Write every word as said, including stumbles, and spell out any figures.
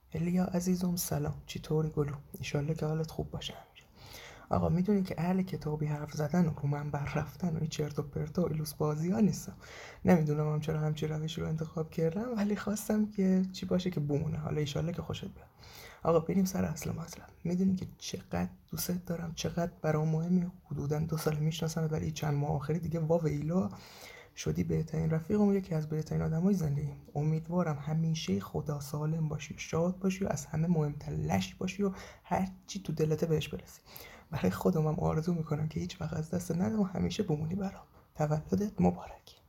الیا عزیزم سلام، چطوری گلو؟ ایشالله که حالت خوب باشه همیشه. آقا میدونی که اهل کتابی حرف زدن و رو منبر رفتن و این چرت و پرت و ایلوس بازی ها نیستم. نمیدونم هم چرا همچین روش رو انتخاب کردم، ولی خواستم که چی باشه که بمونه. حالا ایشالله که خوشت بیاد. آقا بریم سر اصل مطلب. میدونی که چقدر دوست دارم، چقدر برام مهمی. حدودا دو سال میشناسم، ولی چند ماه آخری دیگه وا ویلا شدی بهترین رفیقم، یکی از بهترین آدمای زندگیم. امیدوارم همیشه خدا سالم باشی و شاد باشی و از همه مهمتر لش باشی و هر چی تو دلته بهش برسی. برای خودم هم آرزو میکنم که هیچ وقت از دست ندم و همیشه بمونی برام. تولدت مبارک.